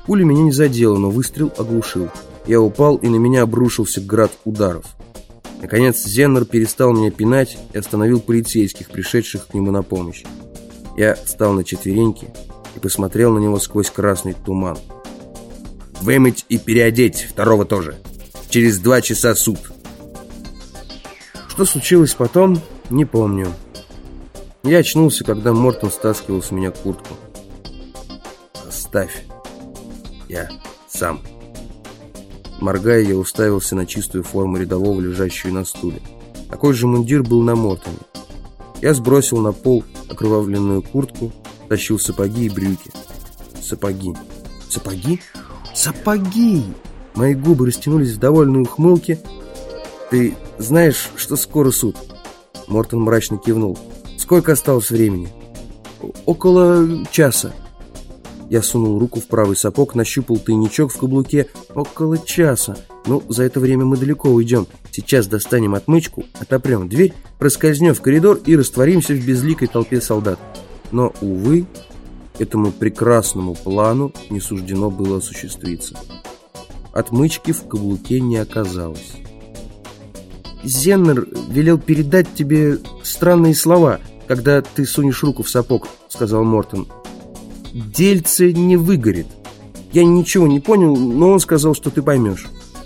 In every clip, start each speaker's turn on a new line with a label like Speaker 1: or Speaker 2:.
Speaker 1: Пуля меня не задела, но выстрел оглушил. Я упал, и на меня обрушился град ударов. Наконец Зеннер перестал меня пинать и остановил полицейских, пришедших к нему на помощь. Я встал на четвереньки и посмотрел на него сквозь красный туман. «Вымыть и переодеть, второго тоже. Через 2 часа суд». Что случилось потом, не помню. Я очнулся, когда Мортон стаскивал с меня куртку. «Оставь. Я сам». Моргая, я уставился на чистую форму рядового, лежащую на стуле. Такой же мундир был на Мортоне. Я сбросил на пол окровавленную куртку, тащил сапоги и брюки. Сапоги. Сапоги? Сапоги! Мои губы растянулись в довольной ухмылке. «Ты знаешь, что скоро суд?» Мортон мрачно кивнул. «Сколько осталось времени?» «Около часа». Я сунул руку в правый сапог, нащупал тайничок в каблуке. «Около часа. Ну, за это время мы далеко уйдем. Сейчас достанем отмычку, отопрем дверь, проскользнем в коридор и растворимся в безликой толпе солдат». Но, увы, этому прекрасному плану не суждено было осуществиться. Отмычки в каблуке не оказалось. «Зеннер велел передать тебе странные слова, когда ты сунешь руку в сапог», — сказал Мортон. «Дельце не выгорит. Я ничего не понял, но он сказал, что ты поймешь».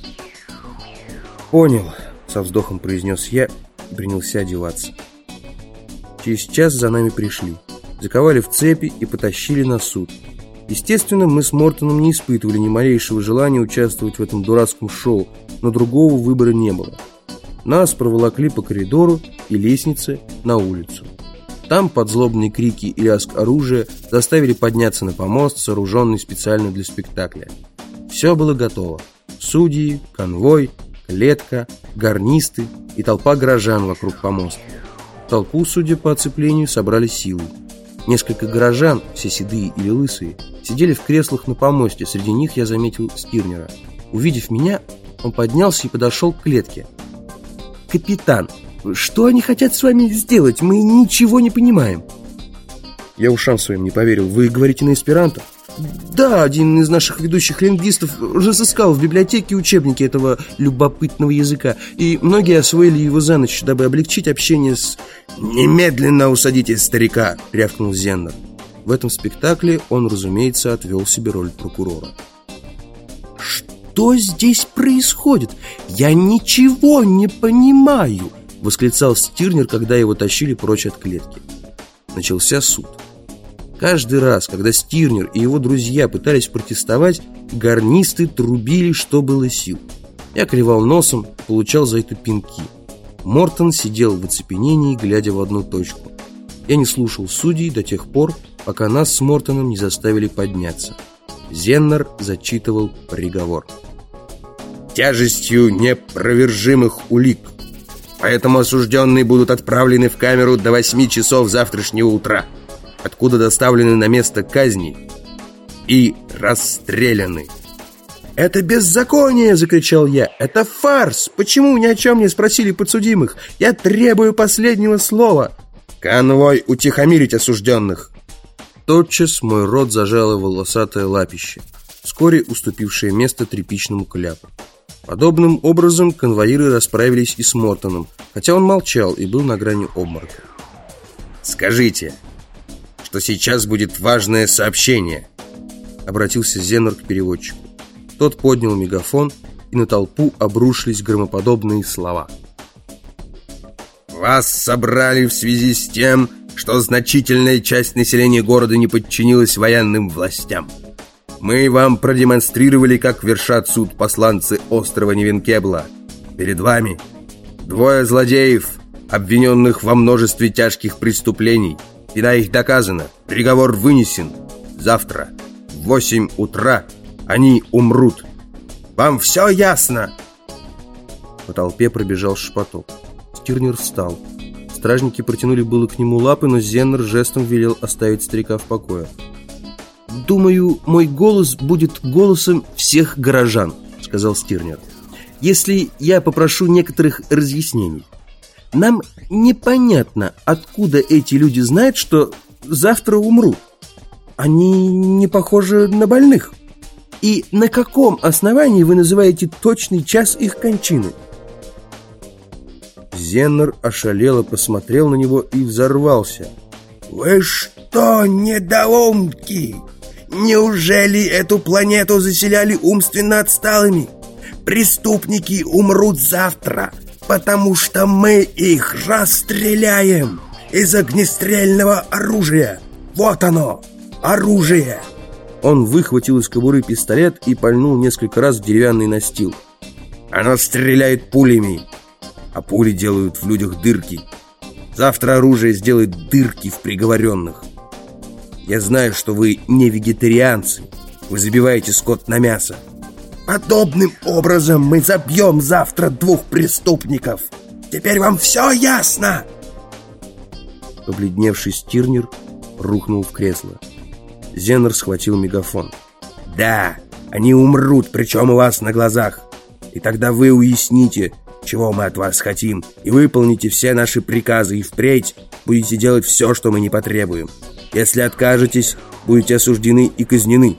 Speaker 1: «Понял», — со вздохом произнес я и принялся одеваться. Через час за нами пришли, заковали в цепи и потащили на суд. Естественно, мы с Мортоном не испытывали ни малейшего желания участвовать в этом дурацком шоу, но другого выбора не было. Нас проволокли по коридору и лестнице на улицу. Там под злобные крики и лязг оружия заставили подняться на помост, сооруженный специально для спектакля. Все было готово. Судьи, конвой, клетка, гарнисты и толпа горожан вокруг помоста. Толпу, судя по оцеплению, собрали силой. Несколько горожан, все седые или лысые, сидели в креслах на помосте. Среди них я заметил Стирнера. Увидев меня, он поднялся и подошел к клетке. «Капитан, что они хотят с вами сделать? Мы ничего не понимаем». Я ушам своим не поверил. «Вы говорите на эсперанто?» «Да, один из наших ведущих лингвистов разыскал в библиотеке учебники этого любопытного языка, и многие освоили его за ночь, дабы облегчить общение с...» «Немедленно усадите старика!» — рявкнул Зеннер. В этом спектакле он, разумеется, отвел себе роль прокурора. «Что здесь происходит? Я ничего не понимаю!» — восклицал Стирнер, когда его тащили прочь от клетки. Начался суд. Каждый раз, когда Стирнер и его друзья пытались протестовать, гарнисты трубили, что было сил. Я клевал носом, получал за это пинки. Мортон сидел в оцепенении, глядя в одну точку. Я не слушал судей до тех пор, пока нас с Мортоном не заставили подняться. Зеннер зачитывал приговор. «Тяжестью непровержимых улик. Поэтому осужденные будут отправлены в камеру до 8 часов завтрашнего утра, откуда доставлены на место казни и расстреляны». «Это беззаконие!» — закричал я. «Это фарс! Почему ни о чем не спросили подсудимых? Я требую последнего слова!» «Конвой, утихомирить осужденных!» Тотчас мой рот зажало волосатое лапище, вскоре уступившее место тряпичному кляпу. Подобным образом конвоиры расправились и с Мортоном, хотя он молчал и был на грани обморока. «Скажите, что сейчас будет важное сообщение», — обратился Зеннер к переводчику. Тот поднял мегафон, и на толпу обрушились громоподобные слова. «Вас собрали в связи с тем, что значительная часть населения города не подчинилась военным властям. Мы вам продемонстрировали, как вершат суд посланцы острова Невенкебла. Перед вами 2 злодеев, обвиненных во множестве тяжких преступлений. Вина их доказана, приговор вынесен. Завтра в 8 утра они умрут. Вам все ясно?» По толпе пробежал шепоток. Стирнер встал. Стражники протянули было к нему лапы, но Зеннер жестом велел оставить старика в покое. «Думаю, мой голос будет голосом всех горожан», — сказал Стирнер. «Если я попрошу некоторых разъяснений. Нам непонятно, откуда эти люди знают, что завтра умрут. Они не похожи на больных». И на каком основании вы называете точный час их кончины? Зеннер ошалело посмотрел на него и взорвался. Вы что, недоумки? Неужели эту планету заселяли умственно отсталыми? Преступники умрут завтра, потому что мы их расстреляем из огнестрельного оружия. Вот оно, оружие. Он выхватил из кобуры пистолет и пальнул несколько раз в деревянный настил. Оно стреляет пулями, а пули делают в людях дырки. Завтра оружие сделает дырки в приговоренных. Я знаю, что вы не вегетарианцы. Вы забиваете скот на мясо. Подобным образом мы забьем завтра 2 преступников. Теперь вам все ясно? Побледневший Стирнер рухнул в кресло. Зеннер схватил мегафон. Да, они умрут, причем у вас на глазах. И тогда вы уясните, чего мы от вас хотим, и выполните все наши приказы, и впредь будете делать все, что мы не потребуем. Если откажетесь, будете осуждены и казнены.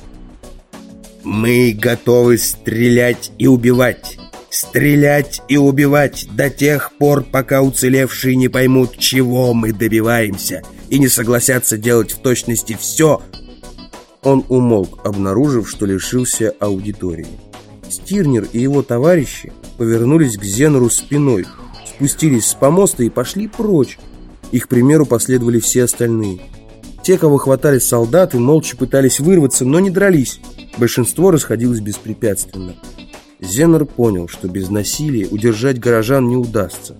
Speaker 1: Мы готовы стрелять и убивать. Стрелять и убивать до тех пор, пока уцелевшие не поймут, чего мы добиваемся, и не согласятся делать в точности все. Он умолк, обнаружив, что лишился аудитории. Стирнер и его товарищи повернулись к Зеннеру спиной, спустились с помоста и пошли прочь. Их примеру последовали все остальные. Те, кого хватали солдаты, молча пытались вырваться, но не дрались. Большинство расходилось беспрепятственно. Зеннер понял, что без насилия удержать горожан не удастся.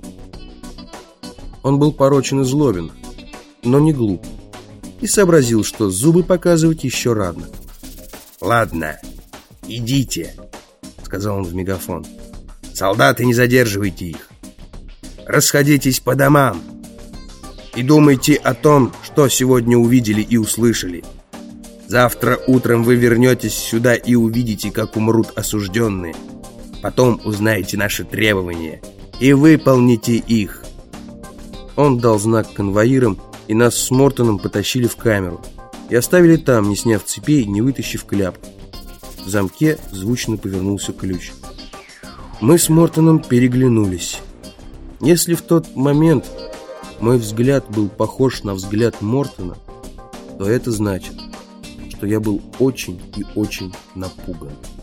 Speaker 1: Он был порочен и злобен, но не глуп, и сообразил, что зубы показывать еще рано. «Ладно, идите», — сказал он в мегафон. «Солдаты, не задерживайте их. Расходитесь по домам и думайте о том, что сегодня увидели и услышали. Завтра утром вы вернетесь сюда и увидите, как умрут осужденные. Потом узнаете наши требования и выполните их». Он дал знак конвоирам, и нас с Мортоном потащили в камеру и оставили там, не сняв цепей, не вытащив кляп. В замке звучно повернулся ключ. Мы с Мортоном переглянулись. Если в тот момент мой взгляд был похож на взгляд Мортона, то это значит, что я был очень и очень напуган.